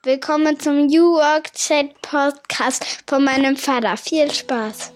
Willkommen zum New Work Chat Podcast von meinem Vater. Viel Spaß!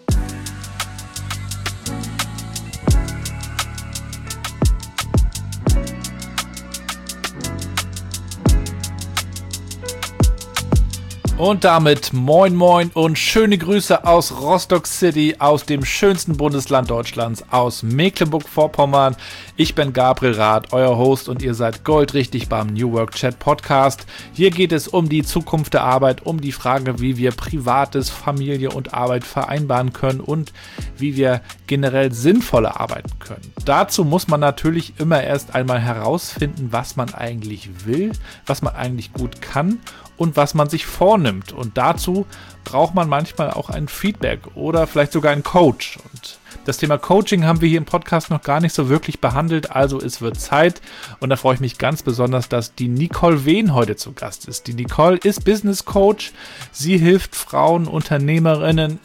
Und damit moin moin und schöne Grüße aus Rostock City, aus dem schönsten Bundesland Deutschlands, aus Mecklenburg-Vorpommern. Ich bin Gabriel Rath, euer Host, und ihr seid goldrichtig beim New Work Chat Podcast. Hier geht es um die Zukunft der Arbeit, um die Frage, wie wir Privates, Familie und Arbeit vereinbaren können und wie wir generell sinnvoller arbeiten können. Dazu muss man natürlich immer erst einmal herausfinden, was man eigentlich will, was man eigentlich gut kann und was man sich vornimmt. Und dazu braucht man manchmal auch ein Feedback oder vielleicht sogar einen Coach. Und das Thema Coaching haben wir hier im Podcast noch gar nicht so wirklich behandelt, also es wird Zeit. Und da freue ich mich ganz besonders, dass die Nicole Wehn heute zu Gast ist. Die Nicole ist Business Coach. Sie hilft Frauen, Unternehmerinnen,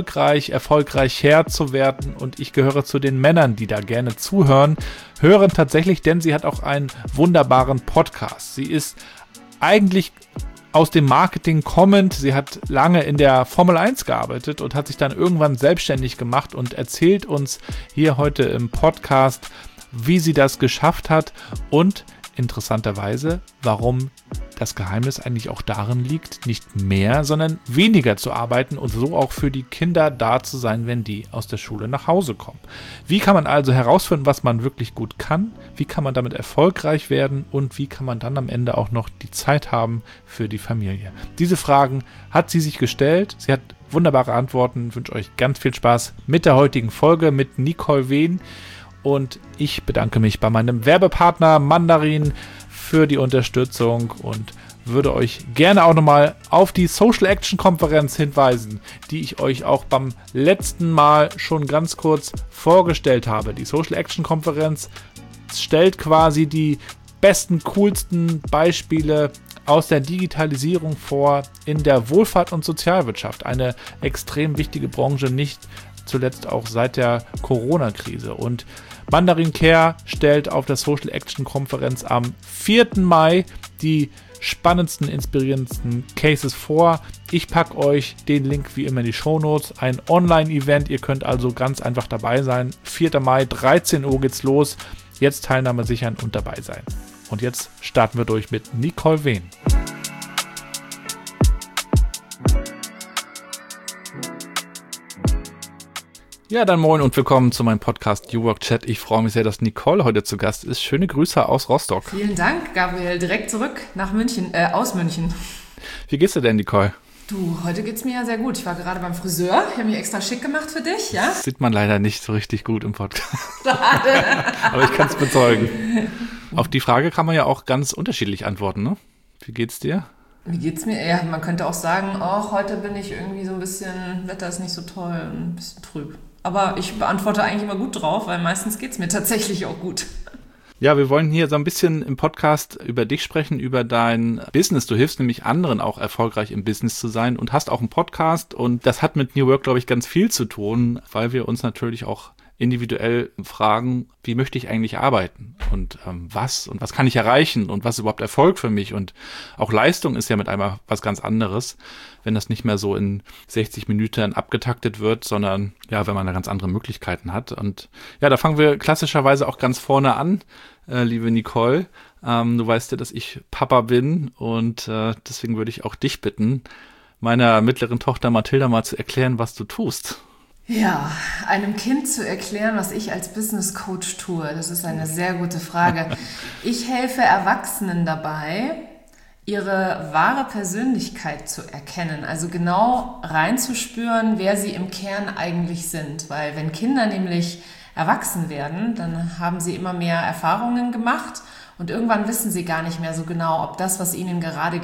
erfolgreicher zu werden. Und ich gehöre zu den Männern, die da gerne hören tatsächlich, denn sie hat auch einen wunderbaren Podcast. Sie ist eigentlich aus dem Marketing kommend. Sie hat lange in der Formel 1 gearbeitet und hat sich dann irgendwann selbstständig gemacht und erzählt uns hier heute im Podcast, wie sie das geschafft hat und interessanterweise, warum das Geheimnis eigentlich auch darin liegt, nicht mehr, sondern weniger zu arbeiten und so auch für die Kinder da zu sein, wenn die aus der Schule nach Hause kommen. Wie kann man also herausfinden, was man wirklich gut kann? Wie kann man damit erfolgreich werden? Und wie kann man dann am Ende auch noch die Zeit haben für die Familie? Diese Fragen hat sie sich gestellt. Sie hat wunderbare Antworten. Ich wünsche euch ganz viel Spaß mit der heutigen Folge mit Nicole Wehn. Und ich bedanke mich bei meinem Werbepartner Mandarin für die Unterstützung und würde euch gerne auch nochmal auf die Social Action Konferenz hinweisen, die ich euch auch beim letzten Mal schon ganz kurz vorgestellt habe. Die Social Action Konferenz stellt quasi die besten, coolsten Beispiele aus der Digitalisierung vor in der Wohlfahrt und Sozialwirtschaft. Eine extrem wichtige Branche, nicht zuletzt auch seit der Corona-Krise. Und Mandarin Care stellt auf der Social Action Konferenz am 4. Mai die spannendsten, inspirierendsten Cases vor. Ich packe euch den Link wie immer in die Shownotes. Ein Online-Event, ihr könnt also ganz einfach dabei sein. 4. Mai, 13 Uhr geht's los. Jetzt Teilnahme sichern und dabei sein. Und jetzt starten wir durch mit Nicole Wehn. Ja, dann moin und willkommen zu meinem Podcast New Work Chat. Ich freue mich sehr, dass Nicole heute zu Gast ist. Schöne Grüße aus Rostock. Vielen Dank, Gabriel. Direkt zurück nach München, aus München. Wie geht's dir denn, Nicole? Du, heute geht's mir ja sehr gut. Ich war gerade beim Friseur. Ich habe mich extra schick gemacht für dich, ja? Das sieht man leider nicht so richtig gut im Podcast. Schade. Aber ich kann es bezeugen. Auf die Frage kann man ja auch ganz unterschiedlich antworten, ne? Wie geht's dir? Wie geht's mir? Ja, man könnte auch sagen, heute bin ich irgendwie so ein bisschen, Wetter ist nicht so toll, ein bisschen trüb. Aber ich beantworte eigentlich immer gut drauf, weil meistens geht's mir tatsächlich auch gut. Ja, wir wollen hier so ein bisschen im Podcast über dich sprechen, über dein Business. Du hilfst nämlich anderen auch erfolgreich im Business zu sein und hast auch einen Podcast. Und das hat mit New Work, glaube ich, ganz viel zu tun, weil wir uns natürlich auch individuell fragen, wie möchte ich eigentlich arbeiten und was kann ich erreichen und was ist überhaupt Erfolg für mich, und auch Leistung ist ja mit einmal was ganz anderes, wenn das nicht mehr so in 60 Minuten abgetaktet wird, sondern ja, wenn man da ganz andere Möglichkeiten hat. Und ja, da fangen wir klassischerweise auch ganz vorne an, liebe Nicole. Du weißt ja, dass ich Papa bin, und deswegen würde ich auch dich bitten, meiner mittleren Tochter Mathilda mal zu erklären, was du tust. Ja, einem Kind zu erklären, was ich als Business Coach tue, das ist eine sehr gute Frage. Ich helfe Erwachsenen dabei, ihre wahre Persönlichkeit zu erkennen, also genau reinzuspüren, wer sie im Kern eigentlich sind. Weil wenn Kinder nämlich erwachsen werden, dann haben sie immer mehr Erfahrungen gemacht und irgendwann wissen sie gar nicht mehr so genau, ob das, was ihnen gerade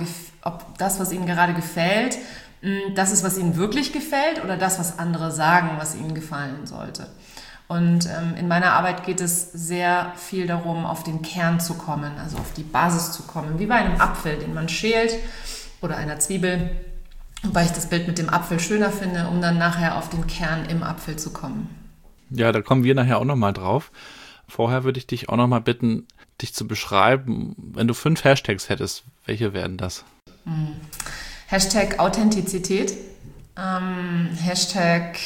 gefällt, das ist, was ihnen wirklich gefällt, oder das, was andere sagen, was ihnen gefallen sollte. Und in meiner Arbeit geht es sehr viel darum, auf den Kern zu kommen, also auf die Basis zu kommen, wie bei einem Apfel, den man schält, oder einer Zwiebel, wobei ich das Bild mit dem Apfel schöner finde, um dann nachher auf den Kern im Apfel zu kommen. Ja, da kommen wir nachher auch nochmal drauf. Vorher würde ich dich auch nochmal bitten, dich zu beschreiben. Wenn du 5 Hashtags hättest, welche wären das? Hashtag Authentizität. Hashtag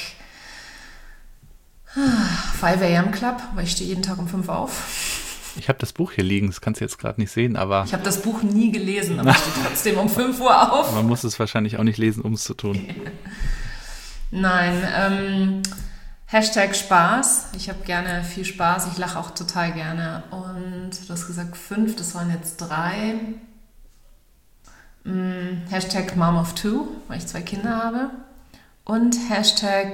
5 AM Club, weil ich stehe jeden Tag um 5 auf. Ich habe das Buch hier liegen, das kannst du jetzt gerade nicht sehen, aber... Ich habe das Buch nie gelesen, aber ich stehe trotzdem um 5 Uhr auf. Man muss es wahrscheinlich auch nicht lesen, um es zu tun. Nein, Hashtag Spaß. Ich habe gerne viel Spaß, ich lache auch total gerne. Und du hast gesagt 5, das waren jetzt 3. Hashtag Mom of 2, weil ich 2 Kinder habe. Und Hashtag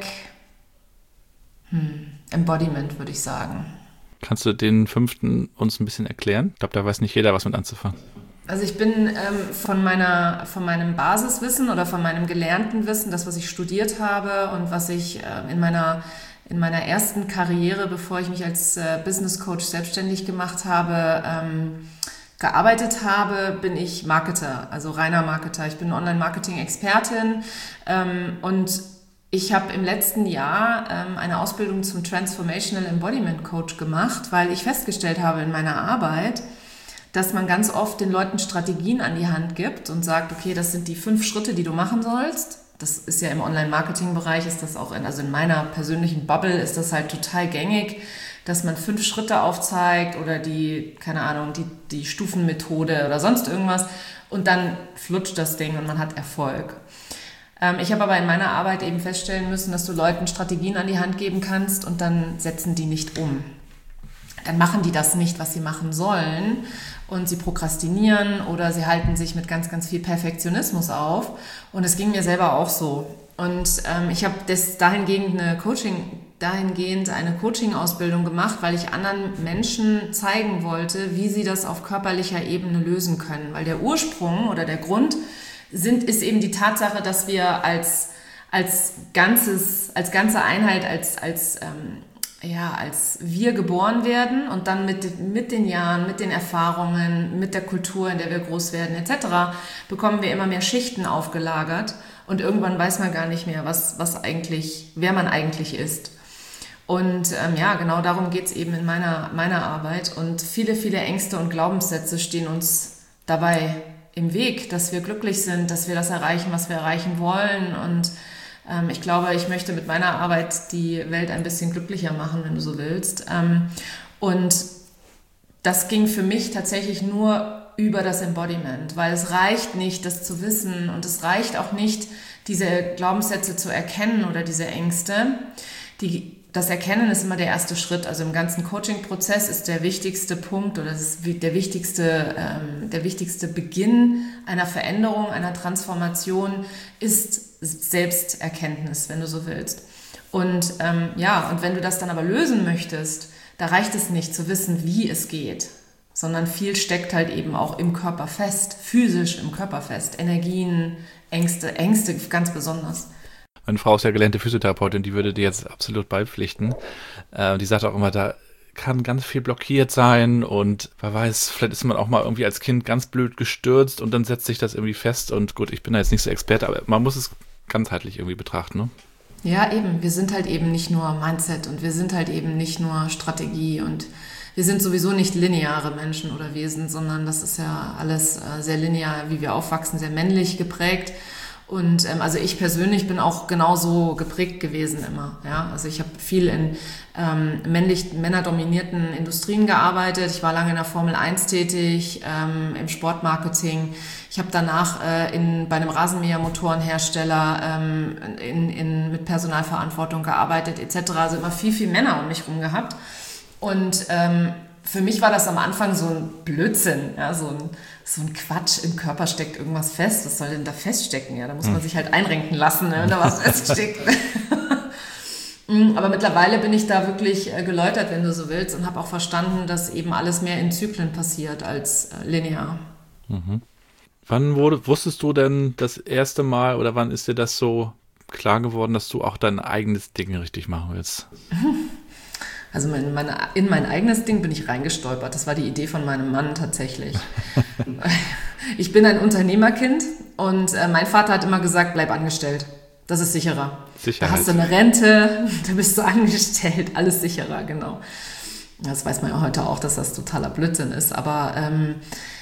Embodiment, würde ich sagen. Kannst du den 5. uns ein bisschen erklären? Ich glaube, da weiß nicht jeder, was mit anzufangen. Also ich bin von meinem Basiswissen oder von meinem gelernten Wissen, das, was ich studiert habe und was ich in meiner ersten Karriere, bevor ich mich als Business Coach selbstständig gemacht habe, gearbeitet habe, bin ich Marketer, also reiner Marketer. Ich bin Online-Marketing-Expertin und ich habe im letzten Jahr eine Ausbildung zum Transformational Embodiment Coach gemacht, weil ich festgestellt habe in meiner Arbeit, dass man ganz oft den Leuten Strategien an die Hand gibt und sagt, okay, das sind die 5 Schritte, die du machen sollst. Das ist ja im Online-Marketing-Bereich, ist das auch, also in meiner persönlichen Bubble ist das halt total gängig, dass man 5 Schritte aufzeigt oder die Stufenmethode oder sonst irgendwas und dann flutscht das Ding und man hat Erfolg. Ich habe aber in meiner Arbeit eben feststellen müssen, dass du Leuten Strategien an die Hand geben kannst und dann setzen die nicht um. Dann machen die das nicht, was sie machen sollen und sie prokrastinieren oder sie halten sich mit ganz, ganz viel Perfektionismus auf und es ging mir selber auch so. Und ich habe dahingehend eine Coaching-Ausbildung gemacht, weil ich anderen Menschen zeigen wollte, wie sie das auf körperlicher Ebene lösen können. Weil der Ursprung oder der Grund ist eben die Tatsache, dass wir als ganze Einheit, als wir geboren werden und dann mit den Jahren, mit den Erfahrungen, mit der Kultur, in der wir groß werden etc., bekommen wir immer mehr Schichten aufgelagert und irgendwann weiß man gar nicht mehr, wer man eigentlich ist. Und genau darum geht es eben in meiner Arbeit und viele, viele Ängste und Glaubenssätze stehen uns dabei im Weg, dass wir glücklich sind, dass wir das erreichen, was wir erreichen wollen und ich glaube, ich möchte mit meiner Arbeit die Welt ein bisschen glücklicher machen, wenn du so willst. Und das ging für mich tatsächlich nur über das Embodiment, weil es reicht nicht, das zu wissen und es reicht auch nicht, diese Glaubenssätze zu erkennen oder diese Ängste. Das Erkennen ist immer der erste Schritt. Also im ganzen Coaching-Prozess ist der wichtigste Punkt oder der wichtigste Beginn einer Veränderung, einer Transformation ist Selbsterkenntnis, wenn du so willst. Und und wenn du das dann aber lösen möchtest, da reicht es nicht zu wissen, wie es geht, sondern viel steckt halt eben auch im Körper fest, physisch im Körper fest. Energien, Ängste ganz besonders. Meine Frau ist ja gelernte Physiotherapeutin, die würde dir jetzt absolut beipflichten. Die sagt auch immer, da kann ganz viel blockiert sein und wer weiß, vielleicht ist man auch mal irgendwie als Kind ganz blöd gestürzt und dann setzt sich das irgendwie fest und gut, ich bin da jetzt nicht so Experte, aber man muss es ganzheitlich irgendwie betrachten, ne? Ja, eben. Wir sind halt eben nicht nur Mindset und wir sind halt eben nicht nur Strategie und wir sind sowieso nicht lineare Menschen oder Wesen, sondern das ist ja alles sehr linear, wie wir aufwachsen, sehr männlich geprägt. Und also ich persönlich bin auch genauso geprägt gewesen immer. Ja? Also ich habe viel in männerdominierten Industrien gearbeitet. Ich war lange in der Formel 1 tätig, im Sportmarketing. Ich habe danach bei einem Rasenmähermotorenhersteller mit Personalverantwortung gearbeitet etc. Also immer viel, viel Männer um mich rum gehabt. Und für mich war das am Anfang so ein Blödsinn, ja, so ein Quatsch, im Körper steckt irgendwas fest, was soll denn da feststecken? Ja, da muss man sich halt einrenken lassen, ne, wenn da was feststeckt. Aber mittlerweile bin ich da wirklich geläutert, wenn du so willst, und habe auch verstanden, dass eben alles mehr in Zyklen passiert als linear. Mhm. Wann wusstest du denn das erste Mal oder wann ist dir das so klar geworden, dass du auch dein eigenes Ding richtig machen willst? Also in mein eigenes Ding bin ich reingestolpert. Das war die Idee von meinem Mann tatsächlich. Ich bin ein Unternehmerkind und mein Vater hat immer gesagt, bleib angestellt. Das ist sicherer. Sicherheit. Da hast du eine Rente, da bist du angestellt, alles sicherer, genau. Das weiß man ja heute auch, dass das totaler Blödsinn ist. Aber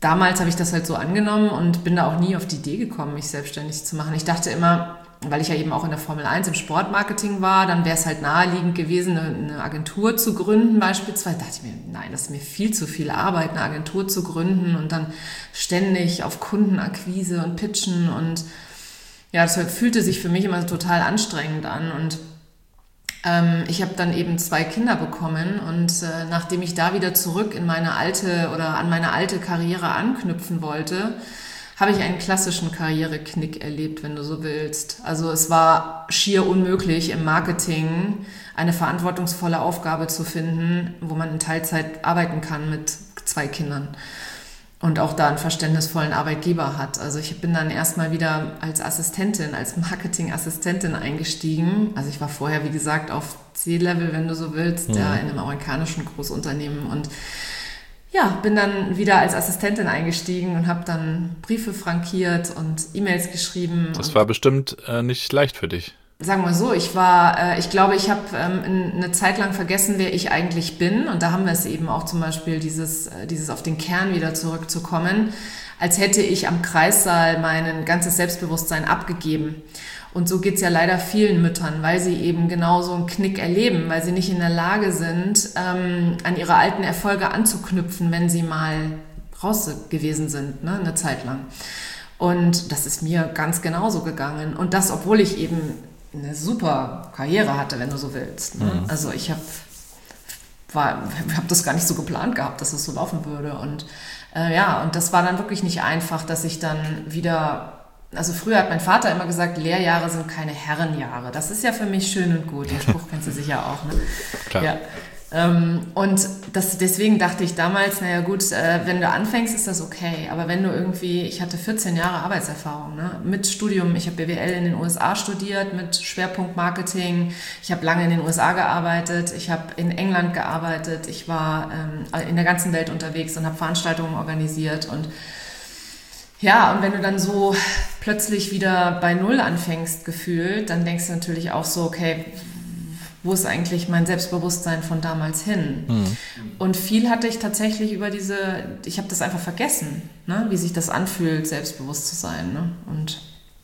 damals habe ich das halt so angenommen und bin da auch nie auf die Idee gekommen, mich selbstständig zu machen. Ich dachte immer, weil ich ja eben auch in der Formel 1 im Sportmarketing war, dann wäre es halt naheliegend gewesen, eine Agentur zu gründen beispielsweise. Da dachte ich mir, nein, das ist mir viel zu viel Arbeit, eine Agentur zu gründen und dann ständig auf Kundenakquise und Pitchen und ja, das fühlte sich für mich immer total anstrengend an und ich habe dann eben 2 Kinder bekommen und nachdem ich da wieder zurück in meine alte Karriere anknüpfen wollte, habe ich einen klassischen Karriereknick erlebt, wenn du so willst. Also es war schier unmöglich im Marketing eine verantwortungsvolle Aufgabe zu finden, wo man in Teilzeit arbeiten kann mit 2 Kindern und auch da einen verständnisvollen Arbeitgeber hat. Also ich bin dann erstmal wieder als Marketingassistentin eingestiegen. Also ich war vorher, wie gesagt, auf C-Level, wenn du so willst, ja, in einem amerikanischen Großunternehmen und ja, bin dann wieder als Assistentin eingestiegen und habe dann Briefe frankiert und E-Mails geschrieben. Das war bestimmt nicht leicht für dich. Sagen wir so, ich glaube, ich habe eine Zeit lang vergessen, wer ich eigentlich bin. Und da haben wir es eben auch zum Beispiel, dieses auf den Kern wieder zurückzukommen, als hätte ich am Kreissaal mein ganzes Selbstbewusstsein abgegeben. Und so geht's ja leider vielen Müttern, weil sie eben genau so einen Knick erleben, weil sie nicht in der Lage sind, an ihre alten Erfolge anzuknüpfen, wenn sie mal raus gewesen sind, ne, eine Zeit lang. Und das ist mir ganz genauso gegangen. Und das, obwohl ich eben eine super Karriere hatte, wenn du so willst. Ne? Mhm. Also ich habe das gar nicht so geplant gehabt, dass es so laufen würde. Und und das war dann wirklich nicht einfach, dass ich dann wieder... Also früher hat mein Vater immer gesagt, Lehrjahre sind keine Herrenjahre. Das ist ja für mich schön und gut. Den Spruch kennst du sicher auch, ne? Klar. Ja. Und deswegen dachte ich damals, naja gut, wenn du anfängst, ist das okay. Aber wenn du ich hatte 14 Jahre Arbeitserfahrung, ne? Mit Studium, ich habe BWL in den USA studiert, mit Schwerpunkt Marketing. Ich habe lange in den USA gearbeitet, ich habe in England gearbeitet, ich war in der ganzen Welt unterwegs und habe Veranstaltungen organisiert und ja, und wenn du dann so plötzlich wieder bei Null anfängst gefühlt, dann denkst du natürlich auch so, okay, wo ist eigentlich mein Selbstbewusstsein von damals hin? Mhm. Und viel hatte ich tatsächlich ich habe das einfach vergessen, ne? Wie sich das anfühlt, selbstbewusst zu sein. Ne? Und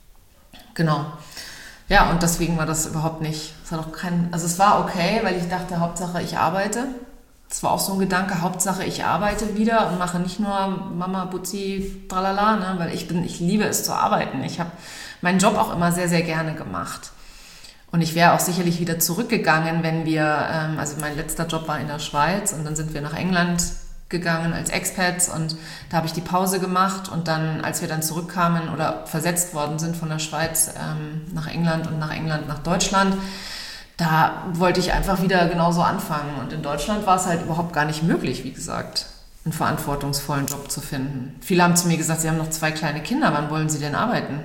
genau. Ja, und deswegen war das überhaupt nicht, es war okay, weil ich dachte, Hauptsache ich arbeite. Das war auch so ein Gedanke, Hauptsache ich arbeite wieder und mache nicht nur Mama, Butzi, tralala, ne? Weil ich liebe es zu arbeiten. Ich habe meinen Job auch immer sehr, sehr gerne gemacht. Und ich wäre auch sicherlich wieder zurückgegangen, wenn also mein letzter Job war in der Schweiz und dann sind wir nach England gegangen als Expats und da habe ich die Pause gemacht und dann, als wir dann zurückkamen oder versetzt worden sind von der Schweiz nach England und nach England nach Deutschland, da wollte ich einfach wieder genauso anfangen. Und in Deutschland war es halt überhaupt gar nicht möglich, wie gesagt, einen verantwortungsvollen Job zu finden. Viele haben zu mir gesagt, sie haben noch 2 kleine Kinder, wann wollen sie denn arbeiten?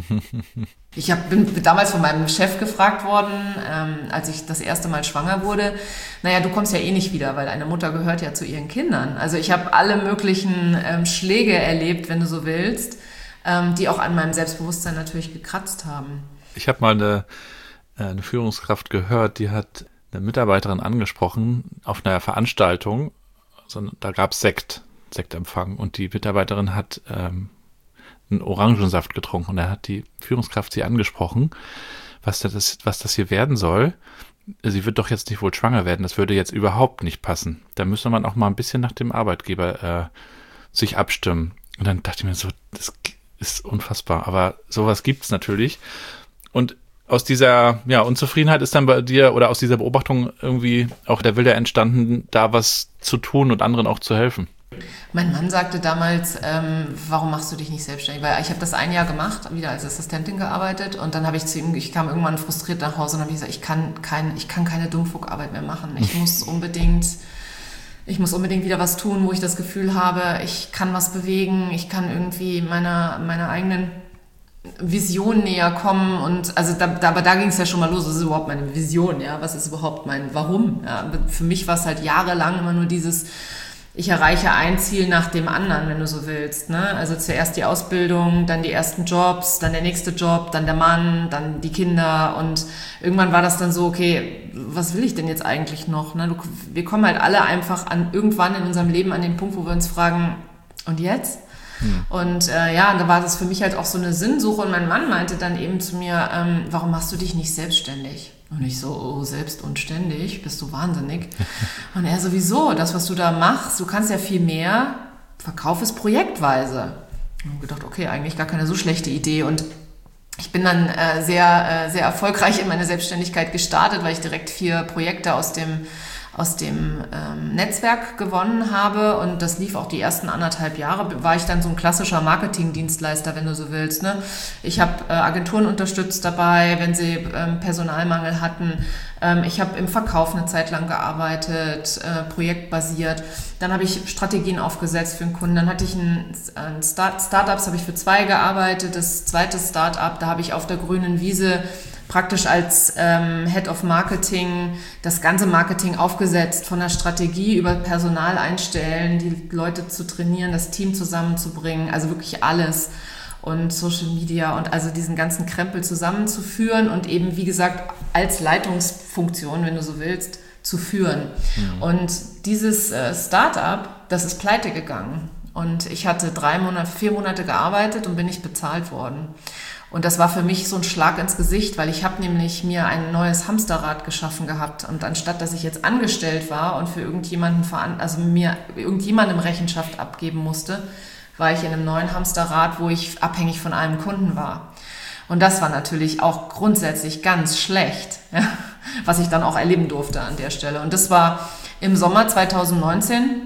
Ich bin damals von meinem Chef gefragt worden, als ich das erste Mal schwanger wurde, naja, du kommst ja eh nicht wieder, weil eine Mutter gehört ja zu ihren Kindern. Also ich habe alle möglichen Schläge erlebt, wenn du so willst, die auch an meinem Selbstbewusstsein natürlich gekratzt haben. Ich habe mal eine Führungskraft gehört, die hat eine Mitarbeiterin angesprochen auf einer Veranstaltung, da gab es Sektempfang und die Mitarbeiterin hat einen Orangensaft getrunken und da hat die Führungskraft sie angesprochen, was das hier werden soll. Sie wird doch jetzt nicht wohl schwanger werden, das würde jetzt überhaupt nicht passen. Da müsste man auch mal ein bisschen nach dem Arbeitgeber sich abstimmen. Und dann dachte ich mir so, das ist unfassbar, aber sowas gibt's natürlich. Und aus dieser Unzufriedenheit ist dann bei dir oder aus dieser Beobachtung irgendwie auch der Wille entstanden, da was zu tun und anderen auch zu helfen. Mein Mann sagte damals, warum machst du dich nicht selbstständig? Weil ich habe das 1 Jahr gemacht, wieder als Assistentin gearbeitet und dann habe ich kam irgendwann frustriert nach Hause und habe gesagt, ich kann keine Dummfuckarbeit mehr machen. Ich muss unbedingt wieder was tun, wo ich das Gefühl habe, ich kann was bewegen, ich kann irgendwie meiner eigenen Vision näher kommen und also aber da ging es ja schon mal los, was ist überhaupt meine Vision, ja, was ist überhaupt mein Warum, ja, für mich war es halt jahrelang immer nur dieses, ich erreiche ein Ziel nach dem anderen, wenn du so willst, ne, also zuerst die Ausbildung, dann die ersten Jobs, dann der nächste Job, dann der Mann, dann die Kinder und irgendwann war das dann so, okay, was will ich denn jetzt eigentlich noch, ne, wir kommen halt alle einfach irgendwann in unserem Leben an den Punkt, wo wir uns fragen, und jetzt? Und da war das für mich halt auch so eine Sinnsuche. Und mein Mann meinte dann eben zu mir, warum machst du dich nicht selbstständig? Und ich so, selbst und ständig, bist du wahnsinnig. Und er sowieso, das, was du da machst, du kannst ja viel mehr, verkauf es projektweise. Und ich gedacht, okay, eigentlich gar keine so schlechte Idee. Und ich bin dann sehr erfolgreich in meine Selbstständigkeit gestartet, weil ich direkt 4 Projekte aus dem Netzwerk gewonnen habe, und das lief auch die ersten 1,5 Jahre, war ich dann so ein klassischer Marketingdienstleister, wenn du so willst. Ne? Ich habe Agenturen unterstützt dabei, wenn sie Personalmangel hatten. Ich habe im Verkauf eine Zeit lang gearbeitet, projektbasiert. Dann habe ich Strategien aufgesetzt für einen Kunden. Dann hatte ich Startups, habe ich für 2 gearbeitet. Das zweite Startup, da habe ich auf der grünen Wiese praktisch als Head of Marketing das ganze Marketing aufgesetzt, von der Strategie über Personal einstellen, die Leute zu trainieren, das Team zusammenzubringen, also wirklich alles, und Social Media und also diesen ganzen Krempel zusammenzuführen und eben, wie gesagt, als Leitungsfunktion, wenn du so willst, zu führen. Und dieses Startup, das ist pleite gegangen, und ich hatte 4 Monate gearbeitet und bin nicht bezahlt worden. Und das war für mich so ein Schlag ins Gesicht, weil ich habe nämlich mir ein neues Hamsterrad geschaffen gehabt. Und anstatt, dass ich jetzt angestellt war und für mir irgendjemandem Rechenschaft abgeben musste, war ich in einem neuen Hamsterrad, wo ich abhängig von einem Kunden war. Und das war natürlich auch grundsätzlich ganz schlecht, ja, was ich dann auch erleben durfte an der Stelle. Und das war im Sommer 2019.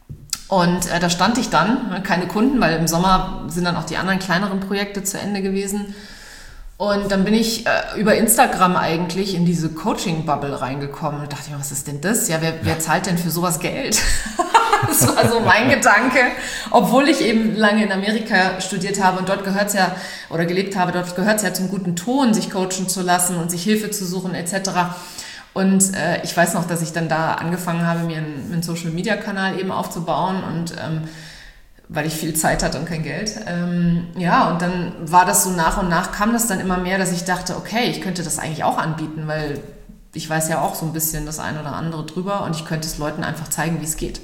Und da stand ich dann, keine Kunden, weil im Sommer sind dann auch die anderen kleineren Projekte zu Ende gewesen. Und dann bin ich über Instagram eigentlich in diese Coaching-Bubble reingekommen und dachte mir, was ist denn das? Ja, wer zahlt denn für sowas Geld? Das war so mein Gedanke, obwohl ich eben lange in Amerika studiert habe und dort gehört's ja, oder gelebt habe, dort gehört's ja zum guten Ton, sich coachen zu lassen und sich Hilfe zu suchen etc. Und ich weiß noch, dass ich dann da angefangen habe, mir einen Social-Media-Kanal eben aufzubauen, und weil ich viel Zeit hatte und kein Geld. Und dann war das so nach und nach, kam das dann immer mehr, dass ich dachte, okay, ich könnte das eigentlich auch anbieten, weil ich weiß ja auch so ein bisschen das eine oder andere drüber, und ich könnte es Leuten einfach zeigen, wie es geht.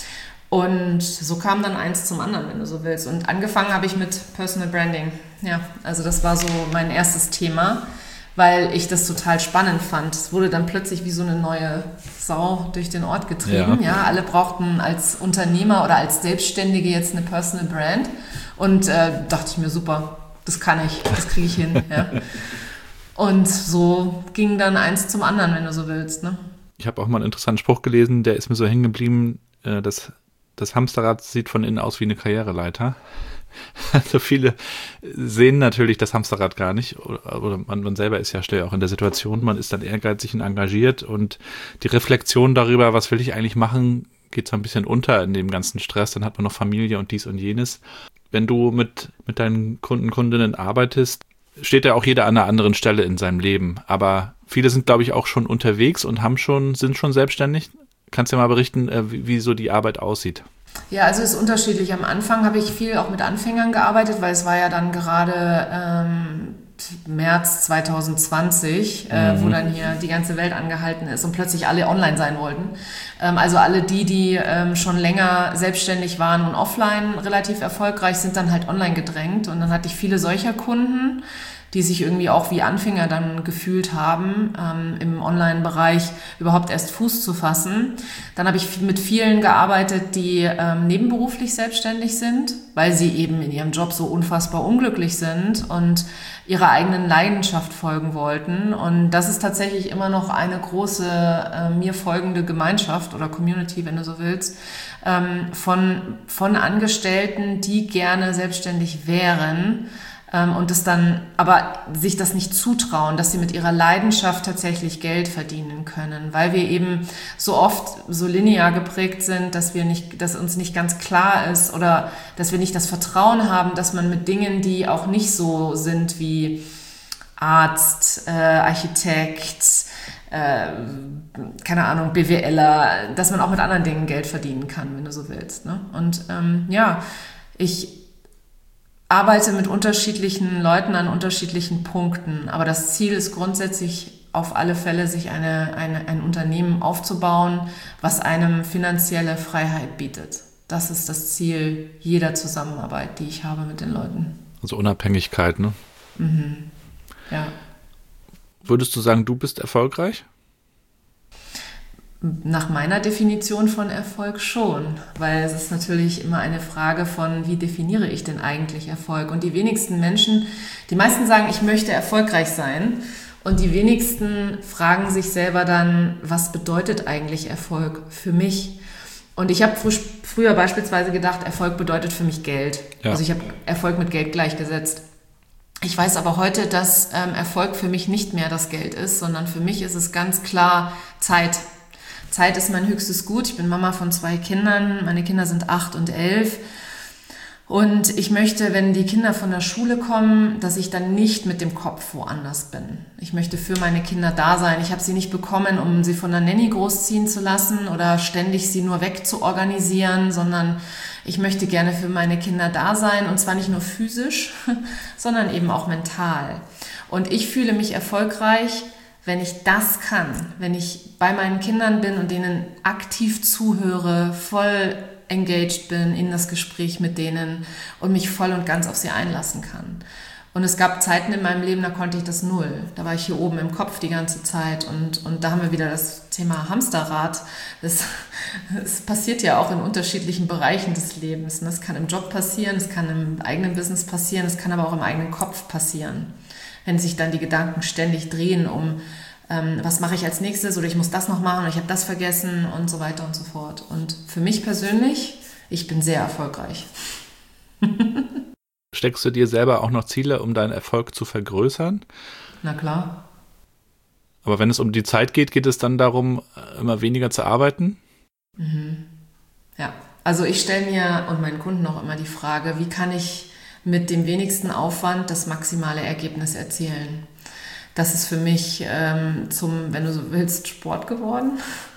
Und so kam dann eins zum anderen, wenn du so willst. Und angefangen habe ich mit Personal Branding. Ja, also das war so mein erstes Thema, weil ich das total spannend fand. Es wurde dann plötzlich wie so eine neue Sau durch den Ort getrieben. Ja, alle brauchten als Unternehmer oder als Selbstständige jetzt eine Personal Brand. Und dachte ich mir, super, das kann ich, das kriege ich hin. Ja. Und so ging dann eins zum anderen, wenn du so willst. Ne? Ich habe auch mal einen interessanten Spruch gelesen, der ist mir so hängen geblieben, das Hamsterrad sieht von innen aus wie eine Karriereleiter. Also viele sehen natürlich das Hamsterrad gar nicht, oder man selber ist ja schnell auch in der Situation, man ist dann ehrgeizig und engagiert, und die Reflexion darüber, was will ich eigentlich machen, geht so ein bisschen unter in dem ganzen Stress. Dann hat man noch Familie und dies und jenes. Wenn du mit deinen Kunden, Kundinnen arbeitest, steht ja auch jeder an einer anderen Stelle in seinem Leben, aber viele sind, glaube ich, auch schon unterwegs und sind schon selbstständig. Kannst du ja mal berichten, wie so die Arbeit aussieht? Ja, also es ist unterschiedlich. Am Anfang habe ich viel auch mit Anfängern gearbeitet, weil es war ja dann gerade März 2020, wo dann hier die ganze Welt angehalten ist und plötzlich alle online sein wollten. Also alle die schon länger selbstständig waren und offline relativ erfolgreich, sind dann halt online gedrängt. Und dann hatte ich viele solcher Kunden, die sich irgendwie auch wie Anfänger dann gefühlt haben, im Online-Bereich überhaupt erst Fuß zu fassen. Dann habe ich mit vielen gearbeitet, die nebenberuflich selbstständig sind, weil sie eben in ihrem Job so unfassbar unglücklich sind und ihrer eigenen Leidenschaft folgen wollten. Und das ist tatsächlich immer noch eine große mir folgende Gemeinschaft oder Community, wenn du so willst, von Angestellten, die gerne selbstständig wären, und es dann aber sich das nicht zutrauen, dass sie mit ihrer Leidenschaft tatsächlich Geld verdienen können, weil wir eben so oft so linear geprägt sind, dass uns nicht ganz klar ist oder dass wir nicht das Vertrauen haben, dass man mit Dingen, die auch nicht so sind wie Arzt, Architekt, keine Ahnung, BWLer, dass man auch mit anderen Dingen Geld verdienen kann, wenn du so willst. Ne? Und ich arbeite mit unterschiedlichen Leuten an unterschiedlichen Punkten, aber das Ziel ist grundsätzlich auf alle Fälle, sich ein Unternehmen aufzubauen, was einem finanzielle Freiheit bietet. Das ist das Ziel jeder Zusammenarbeit, die ich habe mit den Leuten. Also Unabhängigkeit, ne? Ja. Würdest du sagen, du bist erfolgreich? Nach meiner Definition von Erfolg schon, weil es ist natürlich immer eine Frage von, wie definiere ich denn eigentlich Erfolg? Und die wenigsten Menschen, die meisten sagen, ich möchte erfolgreich sein, und die wenigsten fragen sich selber dann, was bedeutet eigentlich Erfolg für mich? Und ich habe früher beispielsweise gedacht, Erfolg bedeutet für mich Geld. Ja. Also ich habe Erfolg mit Geld gleichgesetzt. Ich weiß aber heute, dass Erfolg für mich nicht mehr das Geld ist, sondern für mich ist es ganz klar Zeit. Zeit ist mein höchstes Gut. Ich bin Mama von 2 Kindern. Meine Kinder sind 8 und 11. Und ich möchte, wenn die Kinder von der Schule kommen, dass ich dann nicht mit dem Kopf woanders bin. Ich möchte für meine Kinder da sein. Ich habe sie nicht bekommen, um sie von der Nanny großziehen zu lassen oder ständig sie nur wegzuorganisieren, sondern ich möchte gerne für meine Kinder da sein, und zwar nicht nur physisch, sondern eben auch mental. Und ich fühle mich erfolgreich, wenn ich das kann, wenn ich bei meinen Kindern bin und denen aktiv zuhöre, voll engaged bin in das Gespräch mit denen und mich voll und ganz auf sie einlassen kann. Und es gab Zeiten in meinem Leben, da konnte ich das null. Da war ich hier oben im Kopf die ganze Zeit, und da haben wir wieder das Thema Hamsterrad. Das passiert ja auch in unterschiedlichen Bereichen des Lebens. Das kann im Job passieren, es kann im eigenen Business passieren, es kann aber auch im eigenen Kopf passieren. Wenn sich dann die Gedanken ständig drehen was mache ich als nächstes, oder ich muss das noch machen, oder ich habe das vergessen und so weiter und so fort. Und für mich persönlich, ich bin sehr erfolgreich. Steckst du dir selber auch noch Ziele, um deinen Erfolg zu vergrößern? Na klar. Aber wenn es um die Zeit geht, geht es dann darum, immer weniger zu arbeiten? Ja, also ich stelle mir und meinen Kunden auch immer die Frage, wie kann ich mit dem wenigsten Aufwand das maximale Ergebnis erzielen? Das ist für mich wenn du so willst, Sport geworden.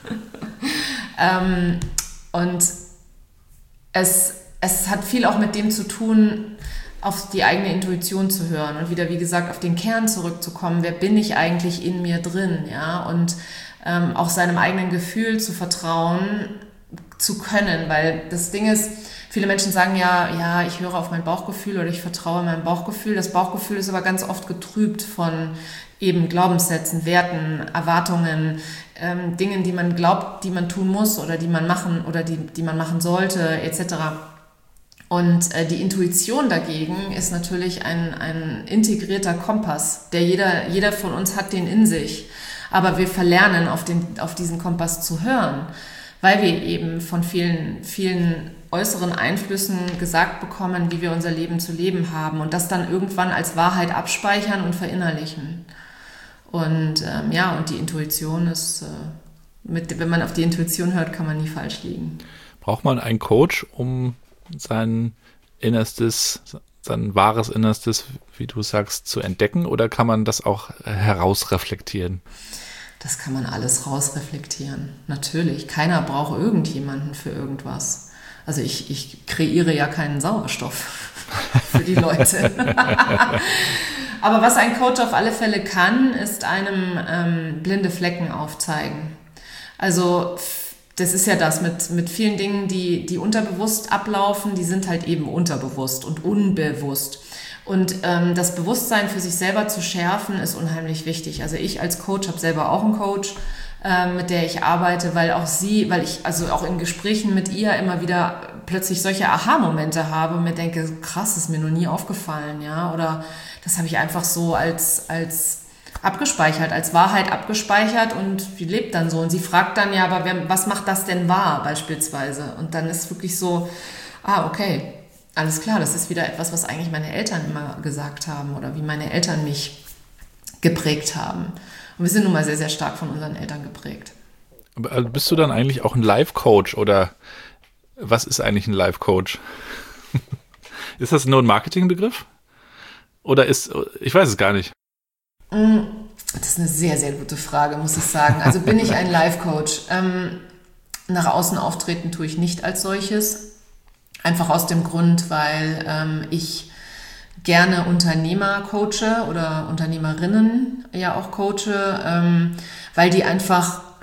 Und es hat viel auch mit dem zu tun, auf die eigene Intuition zu hören und wieder, wie gesagt, auf den Kern zurückzukommen. Wer bin ich eigentlich in mir drin? Ja? Und auch seinem eigenen Gefühl zu vertrauen zu können, weil das Ding ist, viele Menschen sagen ja, ich höre auf mein Bauchgefühl oder ich vertraue meinem Bauchgefühl. Das Bauchgefühl ist aber ganz oft getrübt von eben Glaubenssätzen, Werten, Erwartungen, Dingen, die man glaubt, die man tun muss oder die man machen oder die man machen sollte, etc. Und die Intuition dagegen ist natürlich ein integrierter Kompass, der jeder von uns hat den in sich. Aber wir verlernen, auf diesen Kompass zu hören, weil wir eben von vielen äußeren Einflüssen gesagt bekommen, wie wir unser Leben zu leben haben, und das dann irgendwann als Wahrheit abspeichern und verinnerlichen. Und und die Intuition ist, wenn man auf die Intuition hört, kann man nie falsch liegen. Braucht man einen Coach, um sein wahres Innerstes, wie du sagst, zu entdecken, oder kann man das auch herausreflektieren? Das kann man alles rausreflektieren. Natürlich, keiner braucht irgendjemanden für irgendwas. Also ich kreiere ja keinen Sauerstoff für die Leute. Aber was ein Coach auf alle Fälle kann, ist einem blinde Flecken aufzeigen. Also das ist ja das mit vielen Dingen, die unterbewusst ablaufen, die sind halt eben unterbewusst und unbewusst. Und das Bewusstsein für sich selber zu schärfen, ist unheimlich wichtig. Also ich als Coach habe selber auch einen Coach, mit der ich arbeite, weil ich also auch in Gesprächen mit ihr immer wieder plötzlich solche Aha-Momente habe und mir denke, krass, ist mir noch nie aufgefallen, ja, oder das habe ich einfach so als abgespeichert, als Wahrheit abgespeichert, und die lebt dann so. Und sie fragt dann, ja, aber was macht das denn wahr, beispielsweise? Und dann ist wirklich so, okay, alles klar, das ist wieder etwas, was eigentlich meine Eltern immer gesagt haben oder wie meine Eltern mich geprägt haben. Und wir sind nun mal sehr, sehr stark von unseren Eltern geprägt. Aber bist du dann eigentlich auch ein Life-Coach, oder was ist eigentlich ein Life-Coach? Ist das nur ein Marketingbegriff? Oder ich weiß es gar nicht. Das ist eine sehr, sehr gute Frage, muss ich sagen. Also bin ich ein Life-Coach? Nach außen auftreten tue ich nicht als solches. Einfach aus dem Grund, weil ich gerne Unternehmer coache oder Unternehmerinnen ja auch coache, weil die einfach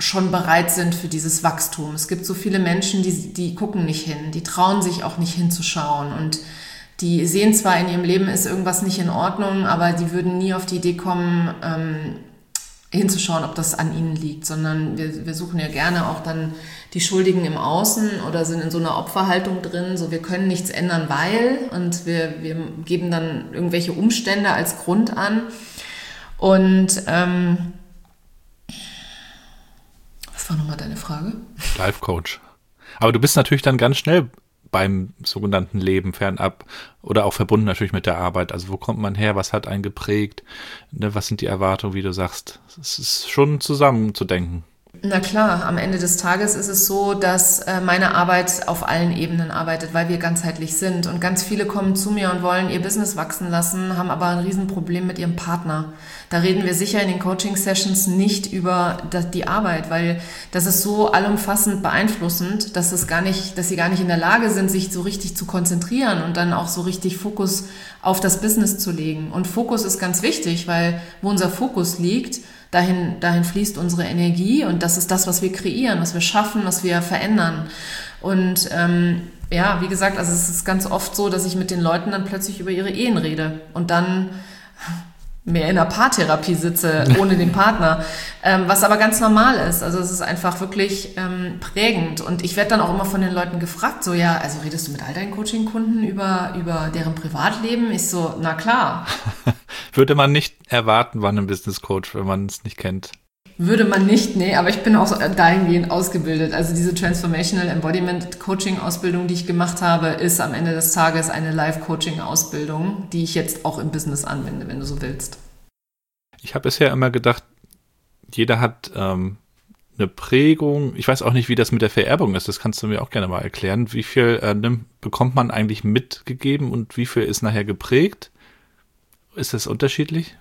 schon bereit sind für dieses Wachstum. Es gibt so viele Menschen, die gucken nicht hin, die trauen sich auch nicht hinzuschauen und die sehen zwar, in ihrem Leben ist irgendwas nicht in Ordnung, aber die würden nie auf die Idee kommen, hinzuschauen, ob das an ihnen liegt, sondern wir suchen ja gerne auch dann die Schuldigen im Außen oder sind in so einer Opferhaltung drin, so wir können nichts ändern, weil, und wir geben dann irgendwelche Umstände als Grund an. Und was war nochmal deine Frage? Life Coach. Aber du bist natürlich dann ganz schnell beim sogenannten Leben fernab oder auch verbunden natürlich mit der Arbeit. Also wo kommt man her? Was hat einen geprägt? Ne, was sind die Erwartungen, wie du sagst? Es ist schon zusammenzudenken. Na klar, am Ende des Tages ist es so, dass meine Arbeit auf allen Ebenen arbeitet, weil wir ganzheitlich sind. Und ganz viele kommen zu mir und wollen ihr Business wachsen lassen, haben aber ein Riesenproblem mit ihrem Partner. Da reden wir sicher in den Coaching-Sessions nicht über die Arbeit, weil das ist so allumfassend beeinflussend, dass sie gar nicht in der Lage sind, sich so richtig zu konzentrieren und dann auch so richtig Fokus auf das Business zu legen. Und Fokus ist ganz wichtig, weil wo unser Fokus liegt, dahin fließt unsere Energie und das ist das, was wir kreieren, was wir schaffen, was wir verändern. Und wie gesagt, also es ist ganz oft so, dass ich mit den Leuten dann plötzlich über ihre Ehen rede und dann mehr in einer Paartherapie sitze, ohne den Partner, was aber ganz normal ist. Also es ist einfach wirklich prägend. Und ich werde dann auch immer von den Leuten gefragt, so ja, also redest du mit all deinen Coaching-Kunden über deren Privatleben? Ich so, na klar. Würde man nicht erwarten, wann ein Business Coach, wenn man es nicht kennt. Würde man nicht, nee, aber ich bin auch dahingehend ausgebildet. Also diese Transformational Embodiment Coaching Ausbildung, die ich gemacht habe, ist am Ende des Tages eine Live-Coaching-Ausbildung, die ich jetzt auch im Business anwende, wenn du so willst. Ich habe bisher immer gedacht, jeder hat eine Prägung. Ich weiß auch nicht, wie das mit der Vererbung ist. Das kannst du mir auch gerne mal erklären. Wie viel bekommt man eigentlich mitgegeben und wie viel ist nachher geprägt? Ist das unterschiedlich?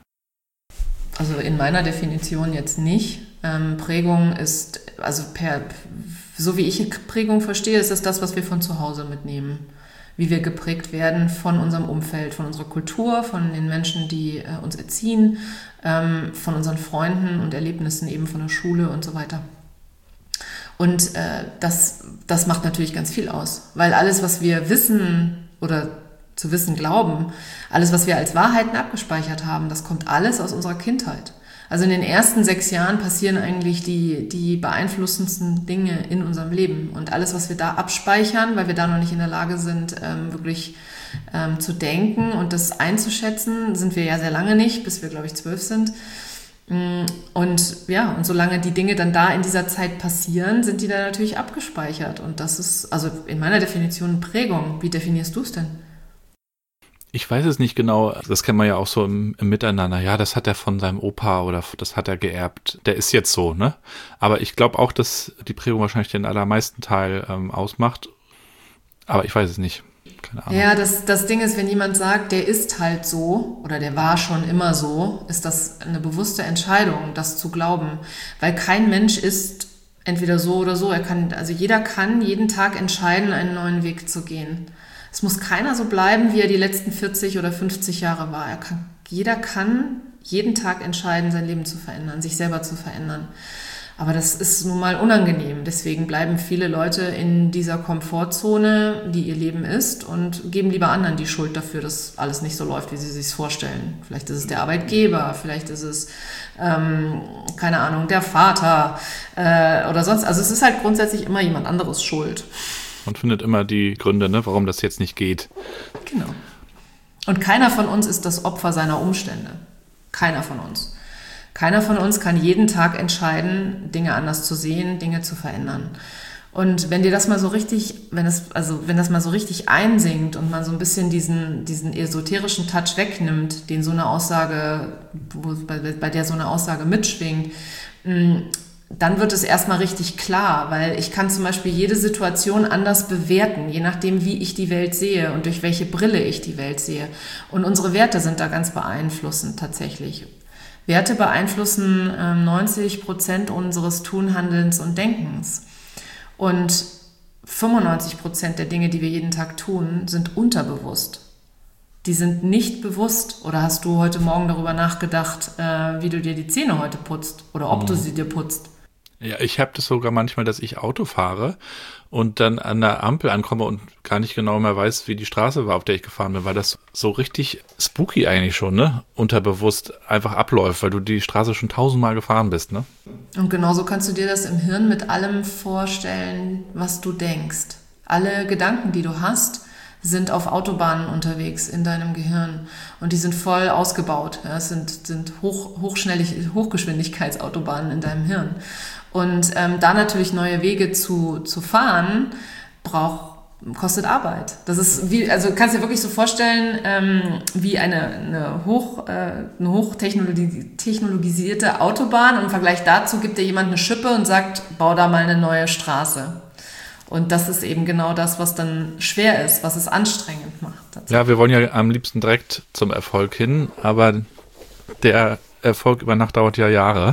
Also in meiner Definition jetzt nicht. Prägung ist, also so wie ich Prägung verstehe, ist es das, was wir von zu Hause mitnehmen. Wie wir geprägt werden von unserem Umfeld, von unserer Kultur, von den Menschen, die uns erziehen, von unseren Freunden und Erlebnissen eben von der Schule und so weiter. Und das macht natürlich ganz viel aus, weil alles, was wir wissen oder zu wissen glauben, alles, was wir als Wahrheiten abgespeichert haben, das kommt alles aus unserer Kindheit. Also in den ersten 6 Jahren passieren eigentlich die beeinflussendsten Dinge in unserem Leben. Und alles, was wir da abspeichern, weil wir da noch nicht in der Lage sind, wirklich zu denken und das einzuschätzen, sind wir ja sehr lange nicht, bis wir, glaube ich, 12 sind. Und solange die Dinge dann da in dieser Zeit passieren, sind die dann natürlich abgespeichert. Und das ist also in meiner Definition Prägung. Wie definierst du es denn? Ich weiß es nicht genau. Das kennt man ja auch so im Miteinander. Ja, das hat er von seinem Opa oder das hat er geerbt. Der ist jetzt so, ne? Aber ich glaube auch, dass die Prägung wahrscheinlich den allermeisten Teil ausmacht. Aber ich weiß es nicht. Keine Ahnung. Ja, das Ding ist, wenn jemand sagt, der ist halt so oder der war schon immer so, ist das eine bewusste Entscheidung, das zu glauben. Weil kein Mensch ist entweder so oder so. Jeder kann jeden Tag entscheiden, einen neuen Weg zu gehen. Es muss keiner so bleiben, wie er die letzten 40 oder 50 Jahre war. Jeder kann jeden Tag entscheiden, sein Leben zu verändern, sich selber zu verändern. Aber das ist nun mal unangenehm. Deswegen bleiben viele Leute in dieser Komfortzone, die ihr Leben ist, und geben lieber anderen die Schuld dafür, dass alles nicht so läuft, wie sie sich vorstellen. Vielleicht ist es der Arbeitgeber, vielleicht ist es, keine Ahnung, der Vater oder sonst. Also es ist halt grundsätzlich immer jemand anderes schuld. Man findet immer die Gründe, ne, warum das jetzt nicht geht. Genau. Und keiner von uns ist das Opfer seiner Umstände. Keiner von uns. Keiner von uns kann jeden Tag entscheiden, Dinge anders zu sehen, Dinge zu verändern. Und wenn dir das mal so richtig, wenn das mal so richtig einsinkt und man so ein bisschen diesen esoterischen Touch wegnimmt, den so eine Aussage, bei der so eine Aussage mitschwingt, dann wird es erstmal richtig klar, weil ich kann zum Beispiel jede Situation anders bewerten, je nachdem, wie ich die Welt sehe und durch welche Brille ich die Welt sehe. Und unsere Werte sind da ganz beeinflussend tatsächlich. Werte beeinflussen 90% unseres Tun, Handelns und Denkens. Und 95% der Dinge, die wir jeden Tag tun, sind unterbewusst. Die sind nicht bewusst. Oder hast du heute Morgen darüber nachgedacht, wie du dir die Zähne heute putzt oder ob du sie dir putzt? Ja, ich habe das sogar manchmal, dass ich Auto fahre und dann an der Ampel ankomme und gar nicht genau mehr weiß, wie die Straße war, auf der ich gefahren bin, weil das so richtig spooky eigentlich schon, ne? Unterbewusst einfach abläuft, weil du die Straße schon 1000-mal gefahren bist, ne? Und genauso kannst du dir das im Hirn mit allem vorstellen, was du denkst. Alle Gedanken, die du hast, sind auf Autobahnen unterwegs in deinem Gehirn und die sind voll ausgebaut. Ja, es sind Hochgeschwindigkeitsautobahnen in deinem Hirn. Und da natürlich neue Wege zu fahren, kostet Arbeit. Das ist wie, also kannst dir wirklich so vorstellen, wie eine hochtechnologisierte Autobahn und im Vergleich dazu gibt dir jemand eine Schippe und sagt, bau da mal eine neue Straße. Und das ist eben genau das, was dann schwer ist, was es anstrengend macht. Ja, wir wollen ja am liebsten direkt zum Erfolg hin, aber der Erfolg über Nacht dauert ja Jahre.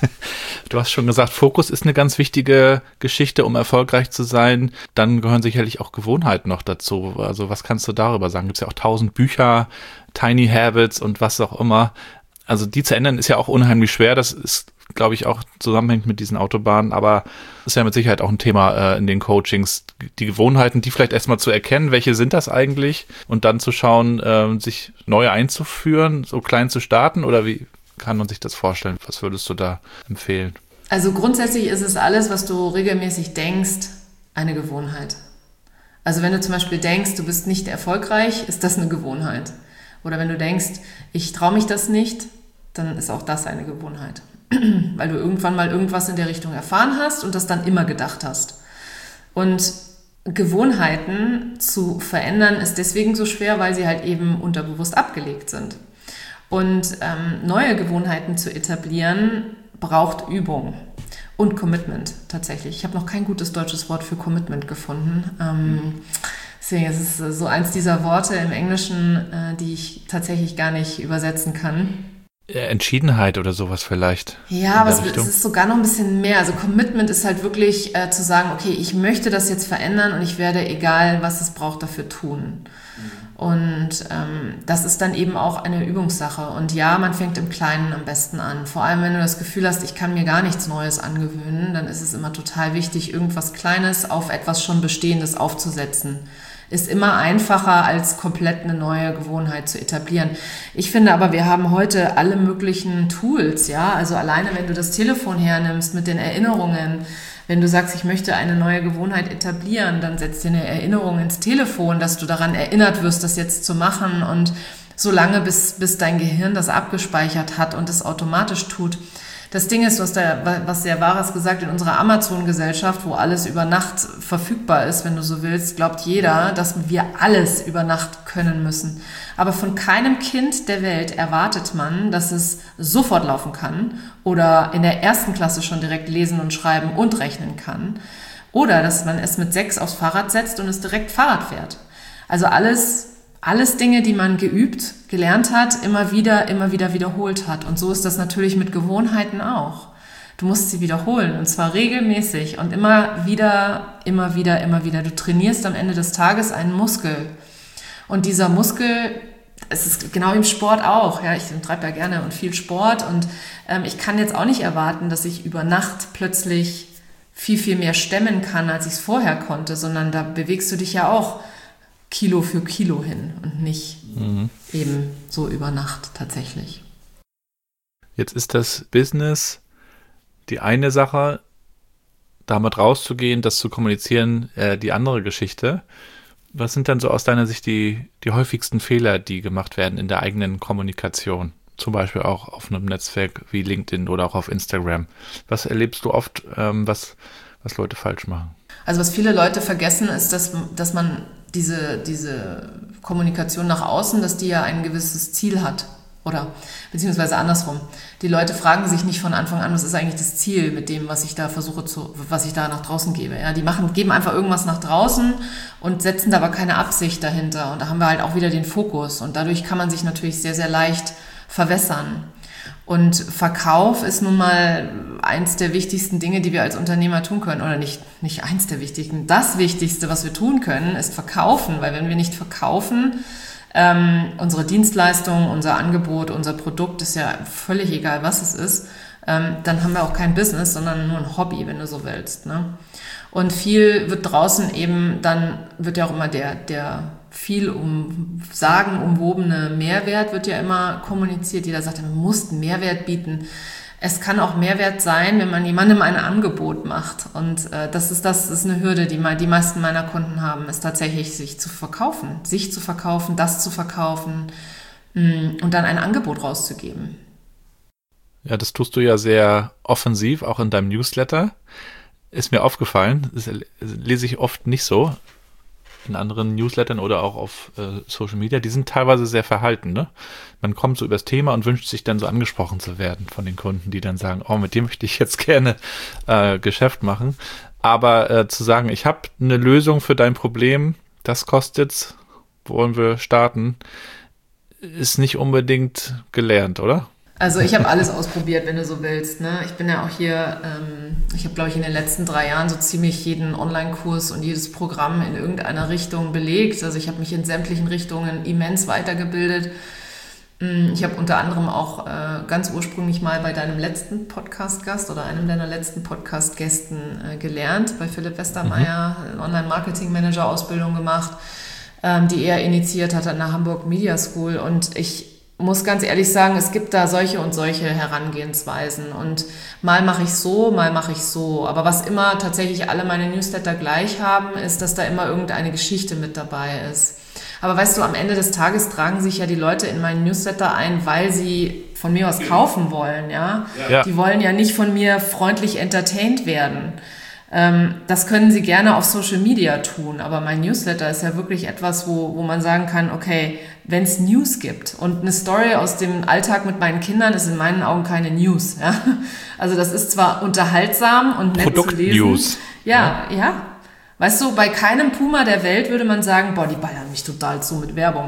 Du hast schon gesagt, Fokus ist eine ganz wichtige Geschichte, um erfolgreich zu sein. Dann gehören sicherlich auch Gewohnheiten noch dazu. Also was kannst du darüber sagen? Gibt es ja auch 1000 Bücher, Tiny Habits und was auch immer. Also die zu ändern ist ja auch unheimlich schwer. Das ist, glaube ich, auch zusammenhängt mit diesen Autobahnen. Aber ist ja mit Sicherheit auch ein Thema in den Coachings. Die Gewohnheiten, die vielleicht erstmal zu erkennen, welche sind das eigentlich? Und dann zu schauen, sich neue einzuführen, so klein zu starten? Oder wie kann man sich das vorstellen? Was würdest du da empfehlen? Also grundsätzlich ist es alles, was du regelmäßig denkst, eine Gewohnheit. Also wenn du zum Beispiel denkst, du bist nicht erfolgreich, ist das eine Gewohnheit. Oder wenn du denkst, ich traue mich das nicht, dann ist auch das eine Gewohnheit. Weil du irgendwann mal irgendwas in der Richtung erfahren hast und das dann immer gedacht hast. Und Gewohnheiten zu verändern ist deswegen so schwer, weil sie halt eben unterbewusst abgelegt sind. Und neue Gewohnheiten zu etablieren, braucht Übung und Commitment tatsächlich. Ich habe noch kein gutes deutsches Wort für Commitment gefunden. Deswegen ist es so eins dieser Worte im Englischen, die ich tatsächlich gar nicht übersetzen kann. Entschiedenheit oder sowas vielleicht. Ja, aber es ist sogar noch ein bisschen mehr. Also Commitment ist halt wirklich zu sagen, okay, ich möchte das jetzt verändern und ich werde, egal was es braucht, dafür tun. Und das ist dann eben auch eine Übungssache. Und ja, man fängt im Kleinen am besten an. Vor allem, wenn du das Gefühl hast, ich kann mir gar nichts Neues angewöhnen, dann ist es immer total wichtig, irgendwas Kleines auf etwas schon Bestehendes aufzusetzen. Ist immer einfacher, als komplett eine neue Gewohnheit zu etablieren. Ich finde aber, wir haben heute alle möglichen Tools, ja. Also alleine, wenn du das Telefon hernimmst mit den Erinnerungen, wenn du sagst, ich möchte eine neue Gewohnheit etablieren, dann setzt dir eine Erinnerung ins Telefon, dass du daran erinnert wirst, das jetzt zu machen und so lange, bis dein Gehirn das abgespeichert hat und es automatisch tut. Das Ding ist, du hast da was sehr Wahres gesagt, in unserer Amazon-Gesellschaft, wo alles über Nacht verfügbar ist, wenn du so willst, glaubt jeder, dass wir alles über Nacht können müssen. Aber von keinem Kind der Welt erwartet man, dass es sofort laufen kann oder in der 1. Klasse schon direkt lesen und schreiben und rechnen kann. Oder dass man es mit 6 aufs Fahrrad setzt und es direkt Fahrrad fährt. Also alles Dinge, die man gelernt hat, immer wieder wiederholt hat. Und so ist das natürlich mit Gewohnheiten auch. Du musst sie wiederholen und zwar regelmäßig und immer wieder. Du trainierst am Ende des Tages einen Muskel. Und dieser Muskel, es ist genau im Sport auch. Ja, ich treibe ja gerne und viel Sport und ich kann jetzt auch nicht erwarten, dass ich über Nacht plötzlich viel, viel mehr stemmen kann, als ich es vorher konnte, sondern da bewegst du dich ja auch Kilo für Kilo hin und nicht eben so über Nacht tatsächlich. Jetzt ist das Business die eine Sache, damit rauszugehen, das zu kommunizieren, die andere Geschichte. Was sind dann so aus deiner Sicht die häufigsten Fehler, die gemacht werden in der eigenen Kommunikation? Zum Beispiel auch auf einem Netzwerk wie LinkedIn oder auch auf Instagram. Was erlebst du oft, was Leute falsch machen? Also was viele Leute vergessen, ist, dass man diese Kommunikation nach außen, dass die ja ein gewisses Ziel hat. Oder beziehungsweise andersrum. Die Leute fragen sich nicht von Anfang an, was ist eigentlich das Ziel mit dem, was ich da was ich da nach draußen gebe. Ja, die geben einfach irgendwas nach draußen und setzen da aber keine Absicht dahinter. Und da haben wir halt auch wieder den Fokus. Und dadurch kann man sich natürlich sehr, sehr leicht verwässern. Und Verkauf ist nun mal eins der wichtigsten Dinge, die wir als Unternehmer tun können. Oder nicht eins der wichtigsten. Das Wichtigste, was wir tun können, ist verkaufen. Weil wenn wir nicht verkaufen, unsere Dienstleistung, unser Angebot, unser Produkt, ist ja völlig egal, was es ist, dann haben wir auch kein Business, sondern nur ein Hobby, wenn du so willst. Ne? Und viel wird draußen eben, dann wird ja auch immer der viel umwobene Mehrwert wird ja immer kommuniziert. Jeder sagt, man muss einen Mehrwert bieten. Es kann auch Mehrwert sein, wenn man jemandem ein Angebot macht. Und das ist eine Hürde, die die meisten meiner Kunden haben, ist tatsächlich sich zu verkaufen, das zu verkaufen und dann ein Angebot rauszugeben. Ja, das tust du ja sehr offensiv, auch in deinem Newsletter. Ist mir aufgefallen, das lese ich oft nicht so in anderen Newslettern oder auch auf Social Media. Die sind teilweise sehr verhalten, ne? Man kommt so übers Thema und wünscht sich dann so angesprochen zu werden von den Kunden, die dann sagen, oh, mit dem möchte ich jetzt gerne Geschäft machen. Aber zu sagen, ich habe eine Lösung für dein Problem, das kostet's, wollen wir starten, ist nicht unbedingt gelernt, oder? Also ich habe alles ausprobiert, wenn du so willst. Ne? Ich bin ja auch hier, ich habe, glaube ich, in den letzten 3 Jahren so ziemlich jeden Online-Kurs und jedes Programm in irgendeiner Richtung belegt. Also ich habe mich in sämtlichen Richtungen immens weitergebildet. Ich habe unter anderem auch ganz ursprünglich mal bei deinem letzten Podcast-Gast oder einem deiner letzten Podcast-Gästen gelernt, bei Philipp Westermeier, Online-Marketing-Manager-Ausbildung gemacht, die er initiiert hat an der Hamburg Media School. Und ich muss ganz ehrlich sagen, es gibt da solche und solche Herangehensweisen und mal mache ich so, mal mache ich so. Aber was immer tatsächlich alle meine Newsletter gleich haben, ist, dass da immer irgendeine Geschichte mit dabei ist. Aber weißt du, am Ende des Tages tragen sich ja die Leute in meinen Newsletter ein, weil sie von mir was kaufen wollen, ja? Die wollen ja nicht von mir freundlich entertained werden. Das können sie gerne auf Social Media tun, aber mein Newsletter ist ja wirklich etwas, wo man sagen kann, okay, wenn es News gibt und eine Story aus dem Alltag mit meinen Kindern ist in meinen Augen keine News. Ja? Also das ist zwar unterhaltsam und nett zu lesen. Produkt-News. Ja. Weißt du, bei keinem Puma der Welt würde man sagen, boah, die ballern mich total zu mit Werbung.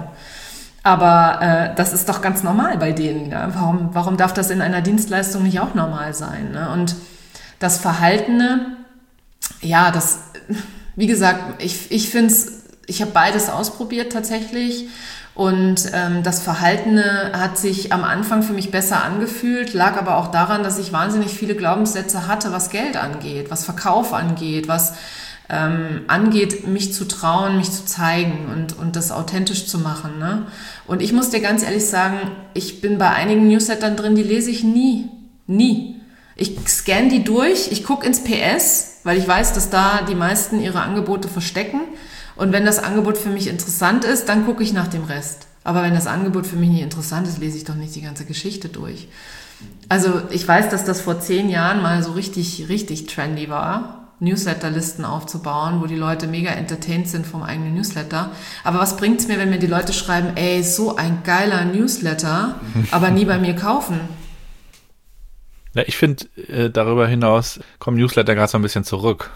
Aber das ist doch ganz normal bei denen. Ja? Warum darf das in einer Dienstleistung nicht auch normal sein? Ne? Und das Verhaltene, ja, wie gesagt, ich finde es, ich habe beides ausprobiert tatsächlich und das Verhaltene hat sich am Anfang für mich besser angefühlt, lag aber auch daran, dass ich wahnsinnig viele Glaubenssätze hatte, was Geld angeht, was Verkauf angeht, was angeht, mich zu trauen, mich zu zeigen und das authentisch zu machen. Ne? Und ich muss dir ganz ehrlich sagen, ich bin bei einigen Newslettern drin, die lese ich nie. Ich scanne die durch, ich gucke ins PS, weil ich weiß, dass da die meisten ihre Angebote verstecken. Und wenn das Angebot für mich interessant ist, dann gucke ich nach dem Rest. Aber wenn das Angebot für mich nicht interessant ist, lese ich doch nicht die ganze Geschichte durch. Also ich weiß, dass das vor 10 Jahren mal so richtig trendy war, Newsletterlisten aufzubauen, wo die Leute mega entertained sind vom eigenen Newsletter. Aber was bringt's mir, wenn mir die Leute schreiben, ey, so ein geiler Newsletter, aber nie bei mir kaufen? Ja, ich finde, darüber hinaus kommen Newsletter gerade so ein bisschen zurück.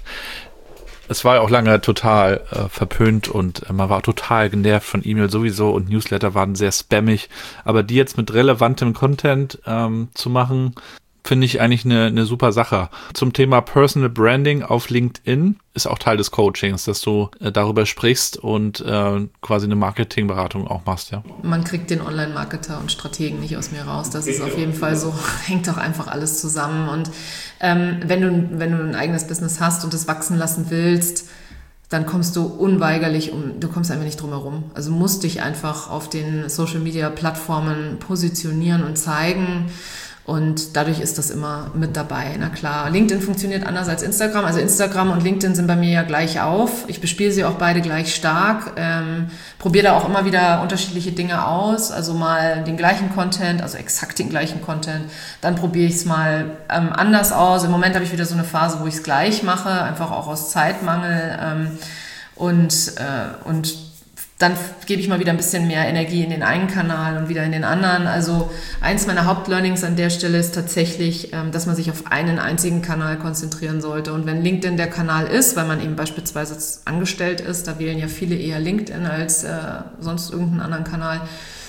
Es war ja auch lange total verpönt und man war total genervt von E-Mail sowieso und Newsletter waren sehr spammig. Aber die jetzt mit relevantem Content zu machen, finde ich eigentlich eine super Sache. Zum Thema Personal Branding auf LinkedIn ist auch Teil des Coachings, dass du darüber sprichst und quasi eine Marketingberatung auch machst, ja. Man kriegt den Online-Marketer und Strategen nicht aus mir raus. Das ist auf jeden Fall so, hängt doch einfach alles zusammen. Und wenn du ein eigenes Business hast und es wachsen lassen willst, dann kommst du unweigerlich du kommst einfach nicht drum herum. Also musst dich einfach auf den Social-Media-Plattformen positionieren und zeigen. Und dadurch ist das immer mit dabei. Na klar, LinkedIn funktioniert anders als Instagram. Also Instagram und LinkedIn sind bei mir ja gleich auf. Ich bespiele sie auch beide gleich stark. Probiere da auch immer wieder unterschiedliche Dinge aus. Also mal den gleichen Content, also exakt den gleichen Content. Dann probiere ich es mal anders aus. Im Moment habe ich wieder so eine Phase, wo ich es gleich mache, einfach auch aus Zeitmangel. Und dann gebe ich mal wieder ein bisschen mehr Energie in den einen Kanal und wieder in den anderen. Also eins meiner Hauptlearnings an der Stelle ist tatsächlich, dass man sich auf einen einzigen Kanal konzentrieren sollte. Und wenn LinkedIn der Kanal ist, weil man eben beispielsweise angestellt ist, da wählen ja viele eher LinkedIn als sonst irgendeinen anderen Kanal,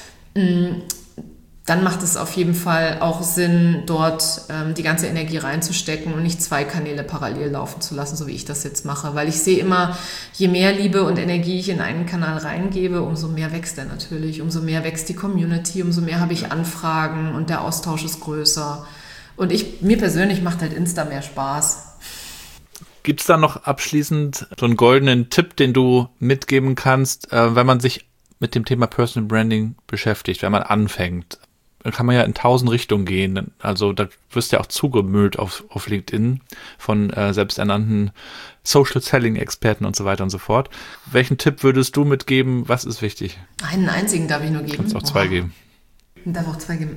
dann macht es auf jeden Fall auch Sinn, dort die ganze Energie reinzustecken und nicht 2 Kanäle parallel laufen zu lassen, so wie ich das jetzt mache. Weil ich sehe immer, je mehr Liebe und Energie ich in einen Kanal reingebe, umso mehr wächst er natürlich, umso mehr wächst die Community, umso mehr habe ich Anfragen und der Austausch ist größer. Und mir persönlich macht halt Insta mehr Spaß. Gibt es da noch abschließend so einen goldenen Tipp, den du mitgeben kannst, wenn man sich mit dem Thema Personal Branding beschäftigt, wenn man anfängt? Dann kann man ja in 1000 Richtungen gehen. Also da wirst du ja auch zugemüllt auf LinkedIn von selbsternannten Social Selling Experten und so weiter und so fort. Welchen Tipp würdest du mitgeben? Was ist wichtig? Einen einzigen darf ich nur geben. Kannst auch 2 geben. Ich darf auch 2 geben.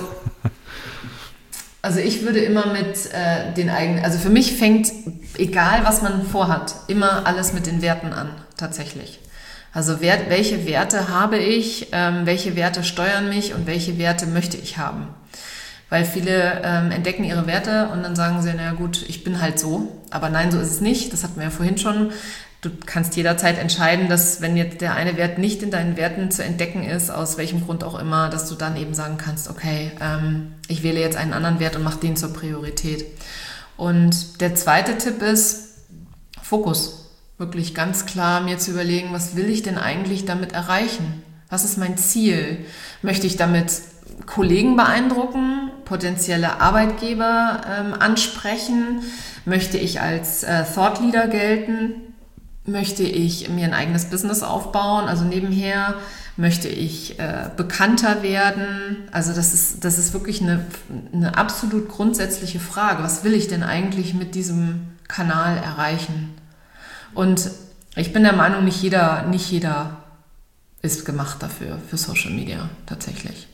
Also ich würde immer mit den eigenen, also für mich fängt, egal was man vorhat, immer alles mit den Werten an, tatsächlich. Also welche Werte habe ich, welche Werte steuern mich und welche Werte möchte ich haben? Weil viele entdecken ihre Werte und dann sagen sie, naja gut, ich bin halt so. Aber nein, so ist es nicht. Das hatten wir ja vorhin schon. Du kannst jederzeit entscheiden, dass wenn jetzt der eine Wert nicht in deinen Werten zu entdecken ist, aus welchem Grund auch immer, dass du dann eben sagen kannst, okay, ich wähle jetzt einen anderen Wert und mache den zur Priorität. Und der zweite Tipp ist Fokus. Wirklich ganz klar mir zu überlegen, was will ich denn eigentlich damit erreichen? Was ist mein Ziel? Möchte ich damit Kollegen beeindrucken, potenzielle Arbeitgeber ansprechen? Möchte ich als Thought Leader gelten? Möchte ich mir ein eigenes Business aufbauen, also nebenher? Möchte ich bekannter werden? Also das ist wirklich eine absolut grundsätzliche Frage. Was will ich denn eigentlich mit diesem Kanal erreichen? Und ich bin der Meinung, nicht jeder ist gemacht dafür, für Social Media tatsächlich.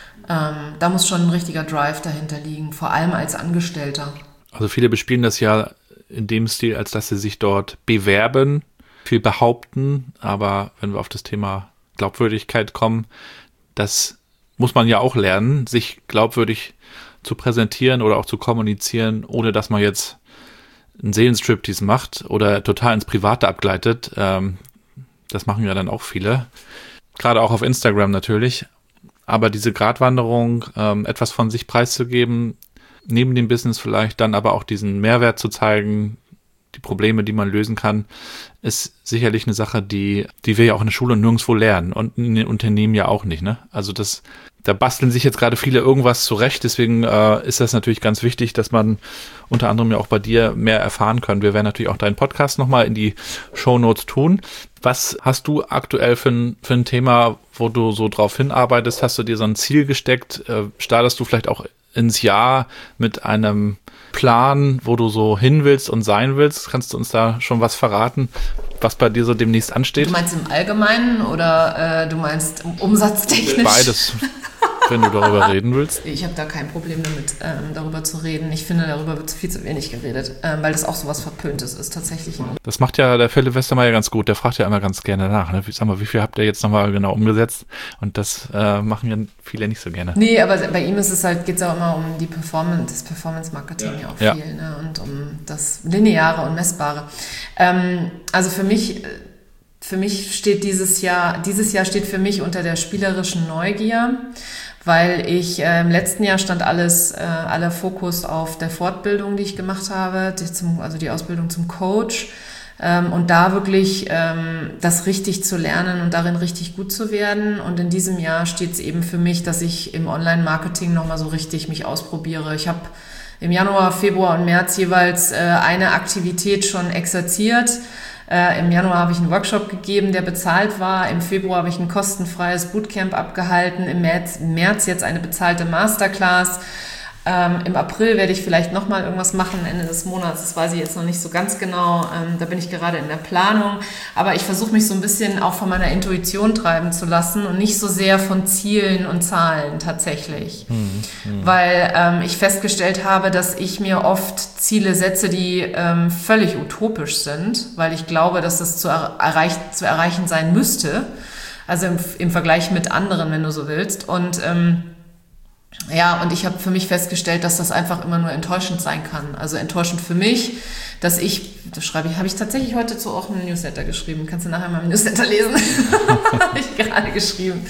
Da muss schon ein richtiger Drive dahinter liegen, vor allem als Angestellter. Also viele bespielen das ja in dem Stil, als dass sie sich dort bewerben, viel behaupten, aber wenn wir auf das Thema Glaubwürdigkeit kommen, das muss man ja auch lernen, sich glaubwürdig zu präsentieren oder auch zu kommunizieren, ohne dass man jetzt einen Seelenstriptease macht oder total ins Private abgleitet. Das machen ja dann auch viele, gerade auch auf Instagram natürlich. Aber diese Gratwanderung, etwas von sich preiszugeben, neben dem Business vielleicht dann aber auch diesen Mehrwert zu zeigen, die Probleme, die man lösen kann, ist sicherlich eine Sache, die wir ja auch in der Schule nirgendwo lernen und in den Unternehmen ja auch nicht, ne? Also da basteln sich jetzt gerade viele irgendwas zurecht, deswegen ist das natürlich ganz wichtig, dass man unter anderem ja auch bei dir mehr erfahren kann. Wir werden natürlich auch deinen Podcast nochmal in die Shownotes tun. Was hast du aktuell für ein Thema, wo du so drauf hinarbeitest? Hast du dir so ein Ziel gesteckt? Startest du vielleicht auch ins Jahr mit einem Plan, wo du so hin willst und sein willst? Kannst du uns da schon was verraten, was bei dir so demnächst ansteht? Du meinst im Allgemeinen oder du meinst umsatztechnisch? Beides, wenn du darüber reden willst. Ich habe da kein Problem damit, darüber zu reden. Ich finde, darüber wird viel zu wenig geredet, weil das auch so was Verpöntes ist tatsächlich. Das macht ja der Philipp Westermeier ganz gut. Der fragt ja immer ganz gerne nach. Ne? Sag mal, wie viel habt ihr jetzt nochmal genau umgesetzt? Und das machen ja viele nicht so gerne. Nee, aber bei ihm ist es halt, geht es auch immer um die das Performance-Marketing ja auch viel, ne? Und um das Lineare und Messbare. Also für mich steht dieses Jahr steht für mich unter der spielerischen Neugier, weil ich im letzten Jahr stand aller Fokus auf der Fortbildung, die ich gemacht habe, also die Ausbildung zum Coach, und da wirklich das richtig zu lernen und darin richtig gut zu werden. Und in diesem Jahr steht es eben für mich, dass ich im Online-Marketing nochmal so richtig mich ausprobiere. Ich habe im Januar, Februar und März jeweils eine Aktivität schon exerziert. Im Januar habe ich einen Workshop gegeben, der bezahlt war. Im Februar habe ich ein kostenfreies Bootcamp abgehalten. Im März jetzt eine bezahlte Masterclass. Im April werde ich vielleicht nochmal irgendwas machen, Ende des Monats. Das weiß ich jetzt noch nicht so ganz genau. Da bin ich gerade in der Planung. Aber ich versuche mich so ein bisschen auch von meiner Intuition treiben zu lassen und nicht so sehr von Zielen und Zahlen tatsächlich. Weil ich festgestellt habe, dass ich mir oft Ziele setze, die völlig utopisch sind, weil ich glaube, dass das zu erreichen sein müsste. Also im Vergleich mit anderen, wenn du so willst. Und und ich habe für mich festgestellt, dass das einfach immer nur enttäuschend sein kann. Also enttäuschend für mich, dass habe ich tatsächlich heute auch einen Newsletter geschrieben. Kannst du nachher mal im Newsletter lesen? Habe ich gerade geschrieben.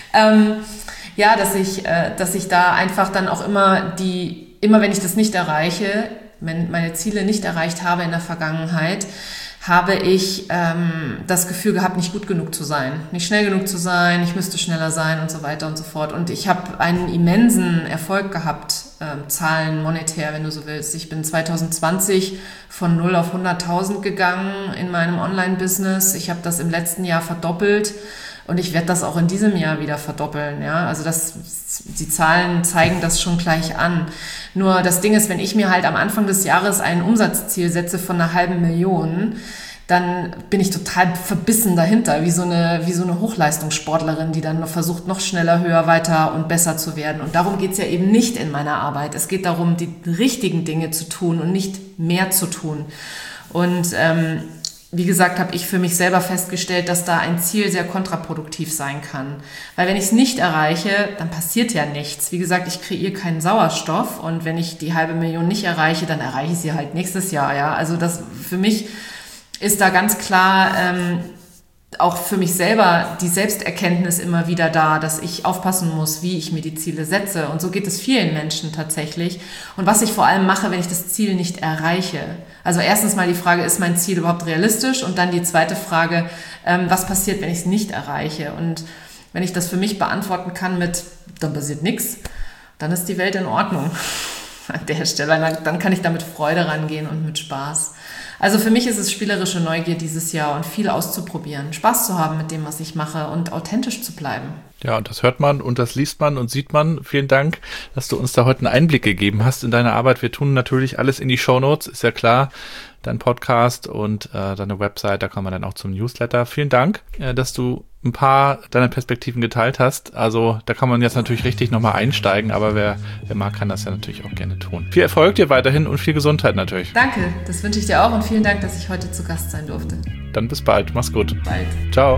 Dass ich da einfach dann auch immer wenn ich das nicht erreiche, wenn meine Ziele nicht erreicht habe in der Vergangenheit, habe ich das Gefühl gehabt, nicht gut genug zu sein, nicht schnell genug zu sein, ich müsste schneller sein und so weiter und so fort. Und ich habe einen immensen Erfolg gehabt Zahlen monetär, wenn du so willst. Ich bin 2020 von 0 auf 100.000 gegangen in meinem Online-Business. Ich habe das im letzten Jahr verdoppelt und ich werde das auch in diesem Jahr wieder verdoppeln. Ja? Also die Zahlen zeigen das schon gleich an. Nur das Ding ist, wenn ich mir halt am Anfang des Jahres ein Umsatzziel setze von 500.000, dann bin ich total verbissen dahinter, wie so eine Hochleistungssportlerin, die dann versucht, noch schneller, höher, weiter und besser zu werden. Und darum geht's ja eben nicht in meiner Arbeit. Es geht darum, die richtigen Dinge zu tun und nicht mehr zu tun. Und wie gesagt, habe ich für mich selber festgestellt, dass da ein Ziel sehr kontraproduktiv sein kann. Weil wenn ich es nicht erreiche, dann passiert ja nichts. Wie gesagt, ich kreiere keinen Sauerstoff und wenn ich die 500.000 nicht erreiche, dann erreiche ich sie halt nächstes Jahr. Ja? Also das für mich ist da ganz klar auch für mich selber die Selbsterkenntnis immer wieder da, dass ich aufpassen muss, wie ich mir die Ziele setze. Und so geht es vielen Menschen tatsächlich. Und was ich vor allem mache, wenn ich das Ziel nicht erreiche. Also erstens mal die Frage, ist mein Ziel überhaupt realistisch? Und dann die zweite Frage, was passiert, wenn ich es nicht erreiche? Und wenn ich das für mich beantworten kann mit, dann passiert nichts, dann ist die Welt in Ordnung an der Stelle. Dann kann ich da mit Freude rangehen und mit Spaß. Also für mich ist es spielerische Neugier dieses Jahr und viel auszuprobieren, Spaß zu haben mit dem, was ich mache und authentisch zu bleiben. Ja, und das hört man und das liest man und sieht man. Vielen Dank, dass du uns da heute einen Einblick gegeben hast in deine Arbeit. Wir tun natürlich alles in die Shownotes, ist ja klar. Dein Podcast und deine Website, da kommen wir dann auch zum Newsletter. Vielen Dank, dass du ein paar deiner Perspektiven geteilt hast. Also da kann man jetzt natürlich richtig nochmal einsteigen, aber wer mag, kann das ja natürlich auch gerne tun. Viel Erfolg dir weiterhin und viel Gesundheit natürlich. Danke, das wünsche ich dir auch und vielen Dank, dass ich heute zu Gast sein durfte. Dann bis bald, mach's gut. Bald. Ciao.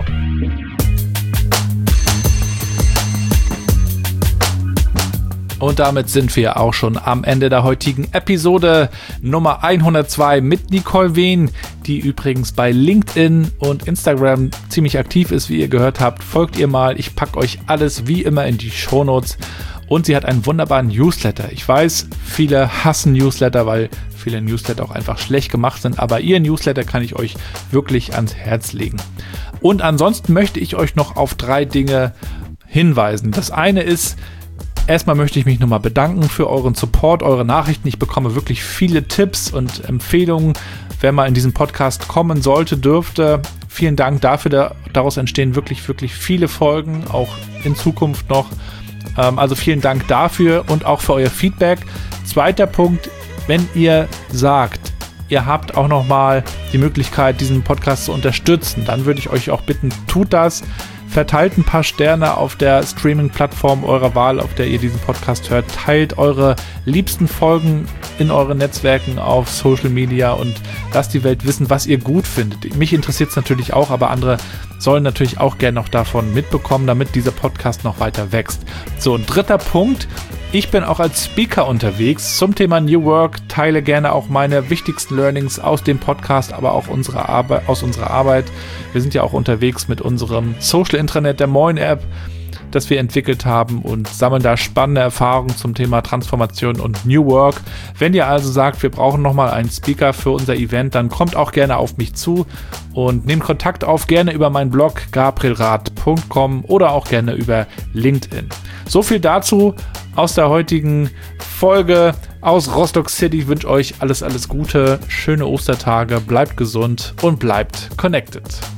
Und damit sind wir auch schon am Ende der heutigen Episode Nummer 102 mit Nicole Wehn, die übrigens bei LinkedIn und Instagram ziemlich aktiv ist, wie ihr gehört habt. Folgt ihr mal, ich packe euch alles wie immer in die Shownotes. Und sie hat einen wunderbaren Newsletter. Ich weiß, viele hassen Newsletter, weil viele Newsletter auch einfach schlecht gemacht sind, aber ihr Newsletter kann ich euch wirklich ans Herz legen. Und ansonsten möchte ich euch noch auf 3 Dinge hinweisen. Das eine ist, erstmal möchte ich mich nochmal bedanken für euren Support, eure Nachrichten. Ich bekomme wirklich viele Tipps und Empfehlungen, wer mal in diesen Podcast kommen sollte, dürfte. Vielen Dank dafür. Daraus entstehen wirklich, wirklich viele Folgen, auch in Zukunft noch. Also vielen Dank dafür und auch für euer Feedback. Zweiter Punkt, wenn ihr sagt, ihr habt auch nochmal die Möglichkeit, diesen Podcast zu unterstützen, dann würde ich euch auch bitten, tut das. Verteilt ein paar Sterne auf der Streaming-Plattform eurer Wahl, auf der ihr diesen Podcast hört. Teilt eure liebsten Folgen in euren Netzwerken auf Social Media und lasst die Welt wissen, was ihr gut findet. Mich interessiert es natürlich auch, aber andere sollen natürlich auch gerne noch davon mitbekommen, damit dieser Podcast noch weiter wächst. So, ein dritter Punkt. Ich bin auch als Speaker unterwegs zum Thema New Work, teile gerne auch meine wichtigsten Learnings aus dem Podcast, aber auch aus unserer Arbeit. Wir sind ja auch unterwegs mit unserem Social Intranet, der Moin App, das wir entwickelt haben und sammeln da spannende Erfahrungen zum Thema Transformation und New Work. Wenn ihr also sagt, wir brauchen nochmal einen Speaker für unser Event, dann kommt auch gerne auf mich zu und nehmt Kontakt auf, gerne über meinen Blog gabrielrath.com oder auch gerne über LinkedIn. So viel dazu aus der heutigen Folge aus Rostock City. Ich wünsche euch alles Gute, schöne Ostertage, bleibt gesund und bleibt connected.